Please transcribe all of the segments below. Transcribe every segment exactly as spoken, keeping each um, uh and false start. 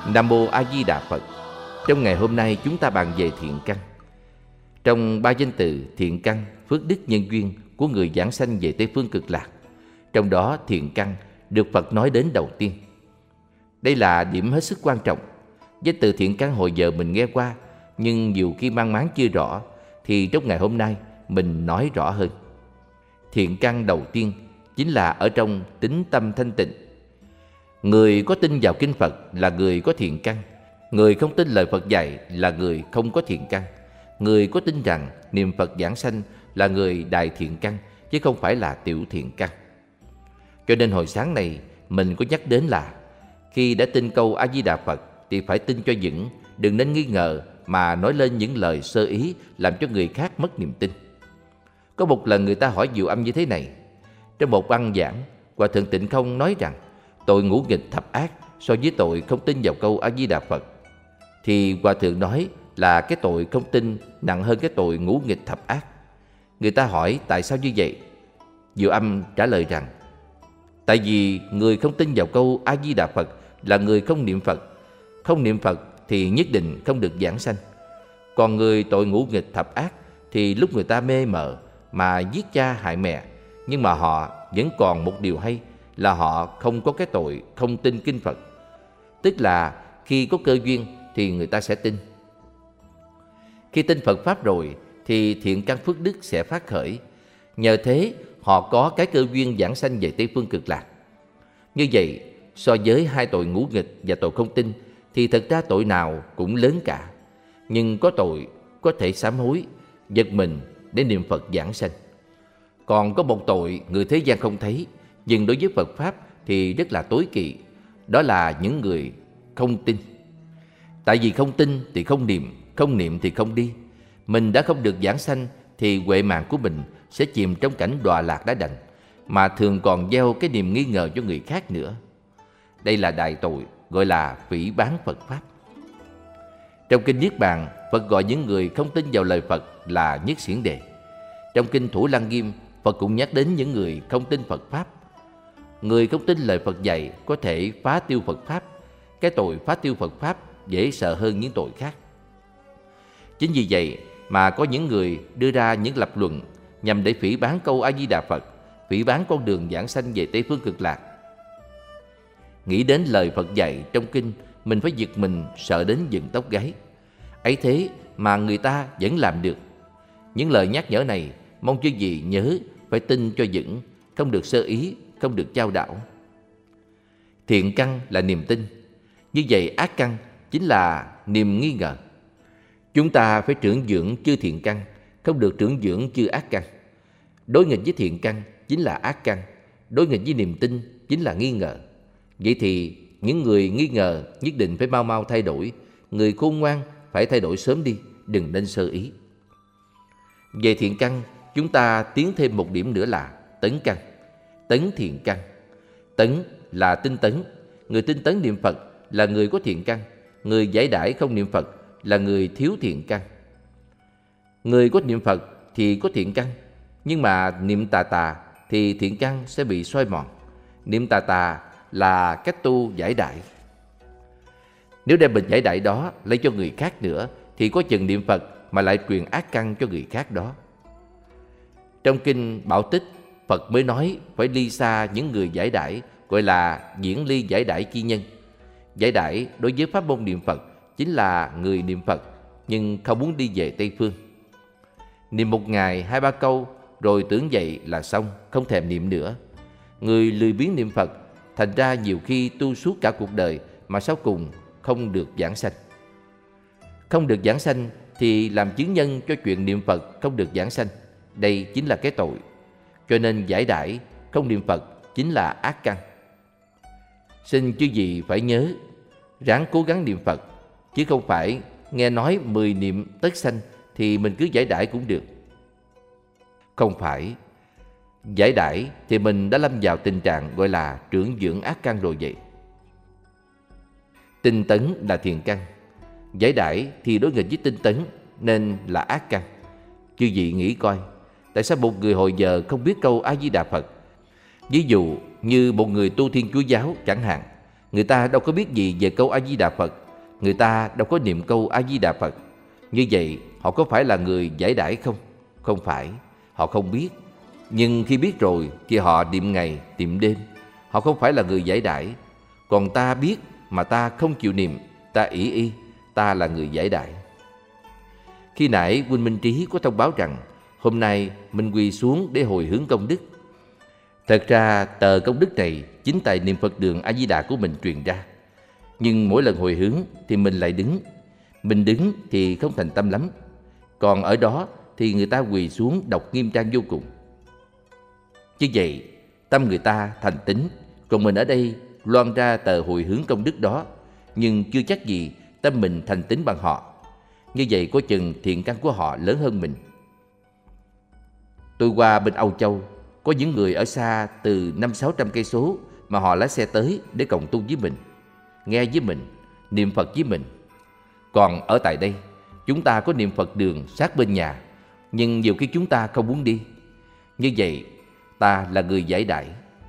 Nam Mô A Di Đà Phật. Trong ngày hôm nay chúng ta bàn về thiện căn. Trong ba danh từ thiện căn, phước đức, nhân duyên của người giảng sanh về Tây Phương Cực Lạc, trong đó thiện căn được Phật nói đến đầu tiên. Đây là điểm hết sức quan trọng. Danh từ thiện căn hồi giờ mình nghe qua, nhưng nhiều khi mang máng chưa rõ, thì trong ngày hôm nay mình nói rõ hơn. Thiện căn đầu tiên chính là ở trong tính tâm thanh tịnh. Người có tin vào kinh Phật là người có thiện căn. Người không tin lời Phật dạy là người không có thiện căn. Người có tin rằng niệm Phật giảng sanh là người đại thiện căn, chứ không phải là tiểu thiện căn. Cho nên hồi sáng này mình có nhắc đến là khi đã tin câu A Di Đà Phật thì phải tin cho vững, đừng nên nghi ngờ mà nói lên những lời sơ ý làm cho người khác mất niềm tin. Có một lần người ta hỏi Diệu Âm như thế này. Trong một băng giảng, Hòa Thượng Tịnh Không nói rằng tội ngũ nghịch thập ác so với tội không tin vào câu A Di Đà Phật, thì Hòa Thượng nói là cái tội không tin nặng hơn cái tội ngũ nghịch thập ác. Người ta hỏi tại sao như vậy? Diệu Âm trả lời rằng tại vì người không tin vào câu A Di Đà Phật là người không niệm Phật. Không niệm Phật thì nhất định không được giảng sanh. Còn người tội ngũ nghịch thập ác thì lúc người ta mê mờ mà giết cha hại mẹ, nhưng mà họ vẫn còn một điều hay là họ không có cái tội không tin kinh Phật. Tức là khi có cơ duyên thì người ta sẽ tin. Khi tin Phật Pháp rồi thì thiện căn phước đức sẽ phát khởi. Nhờ thế họ có cái cơ duyên giảng sanh về Tây Phương Cực Lạc. Như vậy, so với hai tội ngũ nghịch và tội không tin thì thật ra tội nào cũng lớn cả. Nhưng có tội có thể sám hối, giật mình để niệm Phật giảng sanh. Còn có một tội người thế gian không thấy, nhưng đối với Phật Pháp thì rất là tối kỵ. Đó là những người không tin. Tại vì không tin thì không niệm, không niệm thì không đi. Mình đã không được giảng sanh thì huệ mạng của mình sẽ chìm trong cảnh đọa lạc đã đành, mà thường còn gieo cái niềm nghi ngờ cho người khác nữa. Đây là đại tội, gọi là phỉ báng Phật Pháp. Trong kinh Niết Bàn, Phật gọi những người không tin vào lời Phật là nhất xiển đề. Trong kinh Thủ Lăng Nghiêm, Phật cũng nhắc đến những người không tin Phật Pháp. Người không tin lời Phật dạy có thể phá tiêu Phật Pháp. Cái tội phá tiêu Phật Pháp dễ sợ hơn những tội khác. Chính vì vậy mà có những người đưa ra những lập luận nhằm để phỉ báng câu A Di Đà Phật, phỉ báng con đường giảng sanh về Tây Phương Cực Lạc. Nghĩ đến lời Phật dạy trong kinh, mình phải giật mình sợ đến dựng tóc gáy. Ấy thế mà người ta vẫn làm được. Những lời nhắc nhở này mong chư vị nhớ phải tin cho vững, không được sơ ý, không được chao đảo. Thiện căn là niềm tin. Như vậy ác căn chính là niềm nghi ngờ. Chúng ta phải trưởng dưỡng chư thiện căn, không được trưởng dưỡng chư ác căn. Đối nghịch với thiện căn chính là ác căn, đối nghịch với niềm tin chính là nghi ngờ. Vậy thì những người nghi ngờ nhất định phải mau mau thay đổi. Người khôn ngoan phải thay đổi sớm đi, đừng nên sơ ý. Về thiện căn, chúng ta tiến thêm một điểm nữa là tấn căn, tấn thiện căn. Tấn là tinh tấn. Người tinh tấn niệm Phật là người có thiện căn. Người giải đãi không niệm Phật là người thiếu thiện căn. Người có niệm Phật thì có thiện căn, nhưng mà niệm tà tà thì thiện căn sẽ bị soi mòn. Niệm tà tà là cách tu giải đãi. Nếu đem bình giải đãi đó lấy cho người khác nữa thì có chừng niệm Phật mà lại truyền ác căn cho người khác đó. Trong kinh Bảo Tích, Phật mới nói phải ly xa những người giải đãi, gọi là diễn ly giải đãi chi nhân. Giải đãi đối với pháp môn niệm Phật chính là người niệm Phật nhưng không muốn đi về Tây Phương. Niệm một ngày hai ba câu rồi tưởng vậy là xong, không thèm niệm nữa. Người lười biếng niệm Phật, thành ra nhiều khi tu suốt cả cuộc đời mà sau cùng không được giảng sanh. Không được giảng sanh thì làm chứng nhân cho chuyện niệm Phật không được giảng sanh. Đây chính là cái tội. Cho nên giải đãi không niệm Phật chính là ác căn. Xin chư vị phải nhớ, ráng cố gắng niệm Phật, chứ không phải nghe nói mười niệm tất sanh thì mình cứ giải đãi cũng được. Không phải. Giải đãi thì mình đã lâm vào tình trạng gọi là trưởng dưỡng ác căn rồi vậy. Tinh tấn là thiện căn, giải đãi thì đối nghịch với tinh tấn nên là ác căn. Chư vị nghĩ coi, tại sao một người hồi giờ không biết câu A Di Đà Phật? Ví dụ như một người tu Thiên Chúa giáo chẳng hạn, Người ta đâu có biết gì về câu A-di-đà Phật, người ta đâu có niệm câu A-di-đà Phật. Như vậy họ có phải là người giải đãi không? Không phải, họ không biết. Nhưng khi biết rồi thì họ niệm ngày, niệm đêm. Họ không phải là người giải đãi. Còn ta biết mà ta không chịu niệm, ta ỷ y, ta là người giải đãi. Khi nãy huynh Minh Trí có thông báo rằng hôm nay mình quỳ xuống để hồi hướng công đức. Thật ra tờ công đức này chính tại niệm Phật đường A-di-đà của mình truyền ra. Nhưng mỗi lần hồi hướng thì mình lại đứng. Mình đứng thì không thành tâm lắm. Còn ở đó thì người ta quỳ xuống đọc nghiêm trang vô cùng. Như vậy tâm người ta thành tín, còn mình ở đây loan ra tờ hồi hướng công đức đó, nhưng chưa chắc gì tâm mình thành tín bằng họ. Như vậy có chừng thiện căn của họ lớn hơn mình. Tôi qua bên Âu Châu, có những người ở xa từ năm sáu trăm cây số mà họ lái xe tới để cộng tu với mình, nghe với mình, niệm Phật với mình. Còn ở tại đây, chúng ta có niệm Phật đường sát bên nhà, nhưng nhiều khi chúng ta không muốn đi. Như vậy, ta là người giải đãi.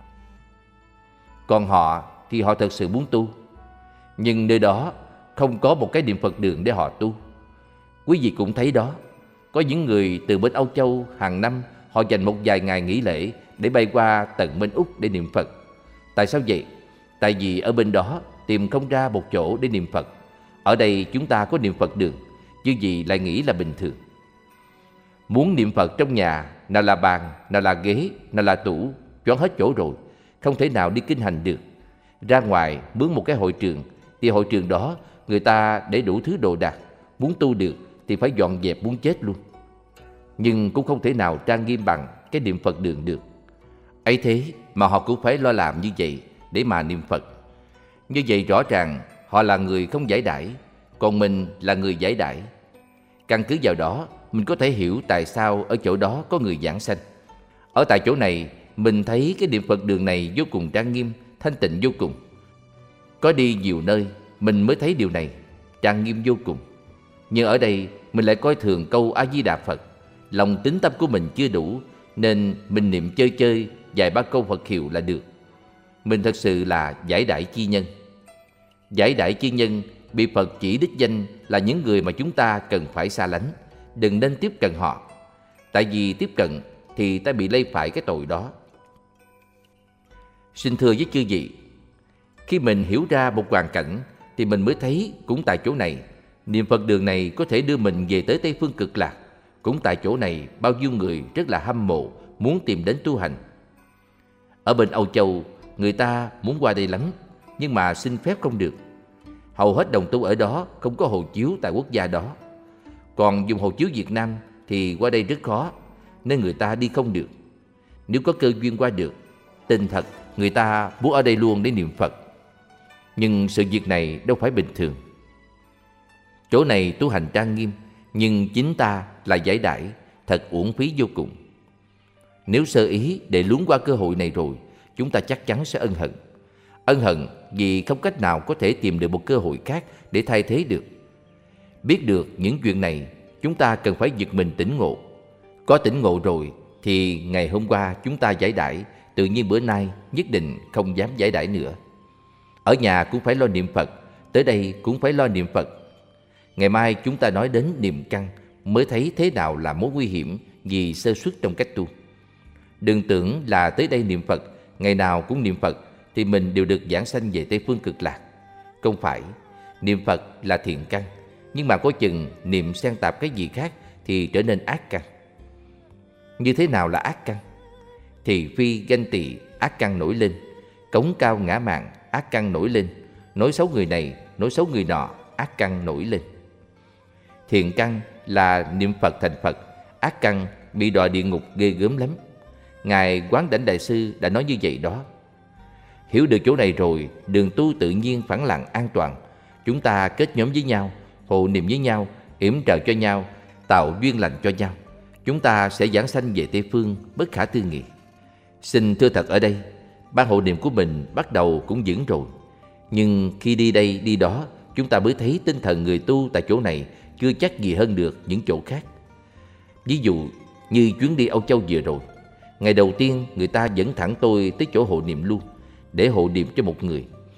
Còn họ thì họ thật sự muốn tu, nhưng nơi đó không có một cái niệm Phật đường để họ tu. Quý vị cũng thấy đó, có những người từ bên Âu Châu hàng năm họ dành một vài ngày nghỉ lễ để bay qua tận bên Úc để niệm Phật. Tại sao vậy? Tại vì ở bên đó tìm không ra một chỗ để niệm Phật. Ở đây chúng ta có niệm Phật đường, chứ gì lại nghĩ là bình thường. Muốn niệm Phật trong nhà, nào là bàn, nào là ghế, nào là tủ, choán hết chỗ rồi, không thể nào đi kinh hành được. Ra ngoài mướn một cái hội trường, thì hội trường đó người ta để đủ thứ đồ đạc. Muốn tu được thì phải dọn dẹp muốn chết luôn. Nhưng cũng không thể nào trang nghiêm bằng cái niệm Phật đường được. Ấy thế mà họ cũng phải lo làm như vậy để mà niệm Phật. Như vậy rõ ràng họ là người không giải đãi, còn mình là người giải đãi. Căn cứ vào đó, mình có thể hiểu tại sao ở chỗ đó có người giảng sanh. Ở tại chỗ này, mình thấy cái niệm Phật đường này vô cùng trang nghiêm, thanh tịnh vô cùng. Có đi nhiều nơi, mình mới thấy điều này, trang nghiêm vô cùng. Nhưng ở đây, mình lại coi thường câu A-di-đà Phật. Lòng tín tâm của mình chưa đủ, nên mình niệm chơi chơi vài ba câu Phật hiệu là được. Mình thật sự là giải đãi chi nhân. Giải đãi chi nhân bị Phật chỉ đích danh là những người mà chúng ta cần phải xa lánh, đừng nên tiếp cận họ. Tại vì tiếp cận thì ta bị lây phải cái tội đó. Xin thưa với chư vị, khi mình hiểu ra một hoàn cảnh thì mình mới thấy cũng tại chỗ này, niệm Phật đường này có thể đưa mình về tới Tây Phương Cực Lạc. Cũng tại chỗ này bao nhiêu người rất là hâm mộ, muốn tìm đến tu hành. Ở bên Âu Châu, người ta muốn qua đây lắm, nhưng mà xin phép không được. Hầu hết đồng tu ở đó không có hộ chiếu tại quốc gia đó. Còn dùng hộ chiếu Việt Nam thì qua đây rất khó, nên người ta đi không được. Nếu có cơ duyên qua được, tin thật người ta muốn ở đây luôn để niệm Phật. Nhưng sự việc này đâu phải bình thường. Chỗ này tu hành trang nghiêm, nhưng chính ta là giải đãi, thật uổng phí vô cùng. Nếu sơ ý để luống qua cơ hội này rồi, chúng ta chắc chắn sẽ ân hận. Ân hận vì không cách nào có thể tìm được một cơ hội khác để thay thế được. Biết được những chuyện này, chúng ta cần phải giật mình tỉnh ngộ. Có tỉnh ngộ rồi thì ngày hôm qua chúng ta giải đãi, tự nhiên bữa nay nhất định không dám giải đãi nữa. Ở nhà cũng phải lo niệm Phật, tới đây cũng phải lo niệm Phật. Ngày mai chúng ta nói đến niệm căn, mới thấy thế nào là mối nguy hiểm vì sơ suất trong cách tu. Đừng tưởng là tới đây niệm Phật, ngày nào cũng niệm Phật thì mình đều được giảng sanh về Tây Phương Cực Lạc. Không phải, niệm Phật là thiện căn, nhưng mà có chừng niệm xen tạp cái gì khác thì trở nên ác căn. Như thế nào là ác căn? Thì phi ganh tị, ác căn nổi lên. Cống cao ngã mạn, ác căn nổi lên. Nói xấu người này, nói xấu người nọ, ác căn nổi lên. Thiện căn là niệm Phật thành Phật, ác căn bị đọa địa ngục ghê gớm lắm. Ngài Quán Đảnh Đại Sư đã nói như vậy đó. Hiểu được chỗ này rồi, đường tu tự nhiên phẳng lặng an toàn. Chúng ta kết nhóm với nhau, hộ niệm với nhau, yểm trợ cho nhau, tạo duyên lành cho nhau. Chúng ta sẽ giảng sanh về Tây Phương bất khả tư nghị. Xin thưa thật ở đây, ban hộ niệm của mình bắt đầu cũng vững rồi. Nhưng khi đi đây đi đó, chúng ta mới thấy tinh thần người tu tại chỗ này chưa chắc gì hơn được những chỗ khác. Ví dụ như chuyến đi Âu Châu vừa rồi, ngày đầu tiên người ta dẫn thẳng tôi tới chỗ hộ niệm luôn, để hộ niệm cho một người.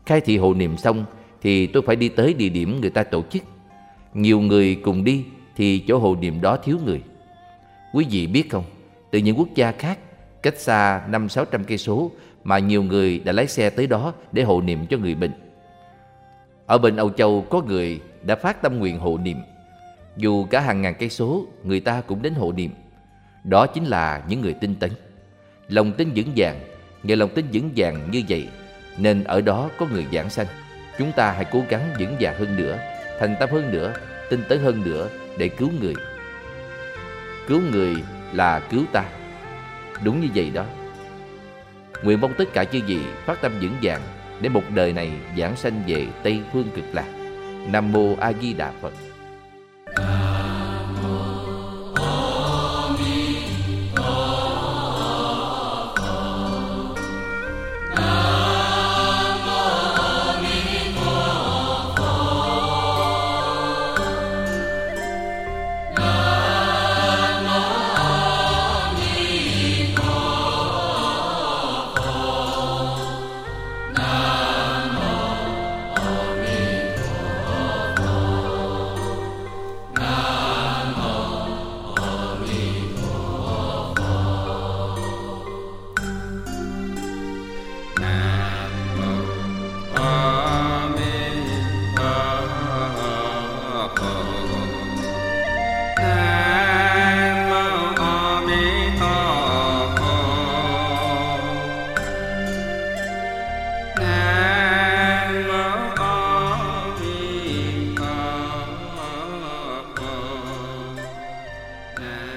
Khai thị hộ niệm xong thì tôi phải đi tới địa điểm người ta tổ chức. Nhiều người cùng đi thì chỗ hộ niệm đó thiếu người. Quý vị biết không, từ những quốc gia khác cách xa năm sáu trăm cây số mà nhiều người đã lái xe tới đó để hộ niệm cho người bệnh. Ở bên Âu Châu có người đã phát tâm nguyện hộ niệm. Dù cả hàng ngàn cây số, người ta cũng đến hộ niệm. Đó chính là những người tinh tấn. Lòng tin vững vàng, nhờ lòng tin vững vàng như vậy nên ở đó có người giảng sanh. Chúng ta hãy cố gắng vững vàng hơn nữa, thành tâm hơn nữa, tinh tấn hơn nữa để cứu người. Cứu người là cứu ta. Đúng như vậy đó. Nguyện mong tất cả chư vị phát tâm vững vàng để một đời này giảng sanh về Tây Phương Cực Lạc. Nam Mô A Di Đà Phật. Nam